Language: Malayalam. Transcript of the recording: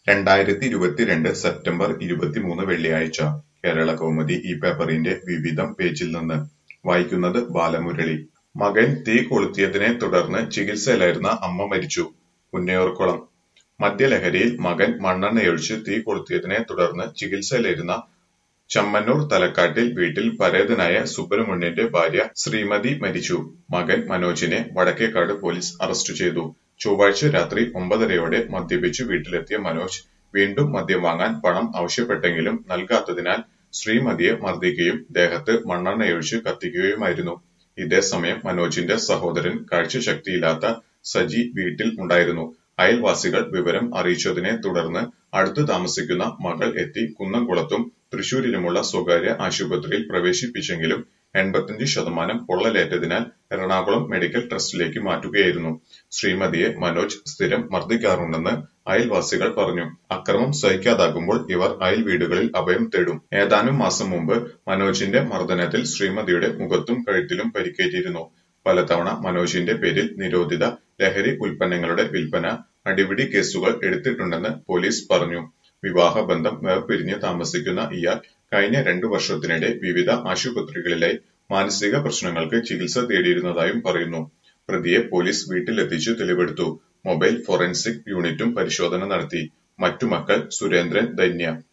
2022 സെപ്റ്റംബർ 23 വെള്ളിയാഴ്ച കേരളകൗമുദി ഈ പേപ്പറിന്റെ വിവിധം പേജിൽ നിന്ന് വായിക്കുന്നത് ബാലമുരളി. മകൻ തീ കൊളുത്തിയതിനെ തുടർന്ന് ചികിത്സയിലായിരുന്ന അമ്മ മരിച്ചു. പുന്നയൂർക്കുളം. മദ്യലഹരിയിൽ മകൻ മണ്ണെണ്ണയൊഴിച്ച് തീ കൊളുത്തിയതിനെ തുടർന്ന് ചികിത്സയിലായിരുന്ന ചമ്മന്നൂർ തലക്കാട്ടിൽ വീട്ടിൽ പരേതനായ സുബ്രഹ്മണ്യന്റെ ഭാര്യ ശ്രീമതി മരിച്ചു. മകൻ മനോജിനെ വടക്കേക്കാട് പോലീസ് അറസ്റ്റ് ചെയ്തു. ചൊവ്വാഴ്ച രാത്രി 9:30 മദ്യപിച്ചു വീട്ടിലെത്തിയ മനോജ് വീണ്ടും മദ്യം വാങ്ങാൻ പണം ആവശ്യപ്പെട്ടെങ്കിലും നൽകാത്തതിനാൽ ശ്രീമതിയെ മർദ്ദിക്കുകയും ദേഹത്ത് മണ്ണെണ്ണയൊഴിച്ച് കത്തിക്കുകയുമായിരുന്നു. ഇതേസമയം മനോജിന്റെ സഹോദരൻ കാഴ്ചശക്തിയില്ലാത്ത സജി വീട്ടിൽ ഉണ്ടായിരുന്നു. അയൽവാസികൾ വിവരം അറിയിച്ചതിനെ തുടർന്ന് അടുത്ത് താമസിക്കുന്ന മകൾ എത്തി കുന്നംകുളത്തും തൃശൂരിലുമുള്ള സ്വകാര്യ ആശുപത്രിയിൽ പ്രവേശിപ്പിച്ചെങ്കിലും 85% പൊള്ളലേറ്റതിനാൽ എറണാകുളം മെഡിക്കൽ ട്രസ്റ്റിലേക്ക് മാറ്റുകയായിരുന്നു. ശ്രീമതിയെ മനോജ് സ്ഥിരം മർദ്ദിക്കാറുണ്ടെന്ന് അയൽവാസികൾ പറഞ്ഞു. അക്രമം സഹിക്കാതാകുമ്പോൾ ഇവർ അയൽ വീടുകളിൽ അഭയം തേടും. ഏതാനും മാസം മുമ്പ് മനോജിന്റെ മർദ്ദനത്തിൽ ശ്രീമതിയുടെ മുഖത്തും കഴുത്തിലും പരിക്കേറ്റിരുന്നു. പലതവണ മനോജിന്റെ പേരിൽ നിരോധിത ലഹരി ഉൽപ്പന്നങ്ങളുടെ വിൽപ്പന, അടിപിടി കേസുകൾ എടുത്തിട്ടുണ്ടെന്ന് പോലീസ് പറഞ്ഞു. വിവാഹബന്ധം വേർപിരിഞ്ഞ് താമസിക്കുന്ന ഇയാൾ കഴിഞ്ഞ 2 വർഷത്തിനിടെ വിവിധ ആശുപത്രികളിലായി മാനസിക പ്രശ്നങ്ങൾക്ക് ചികിത്സ തേടിയിരുന്നതായും പറയുന്നു. പ്രതിയെ പോലീസ് വീട്ടിലെത്തിച്ചു തെളിവെടുത്തു. മൊബൈൽ ഫോറൻസിക് യൂണിറ്റും പരിശോധന നടത്തി. മറ്റു മക്കൾ സുരേന്ദ്രൻ, ധന്യ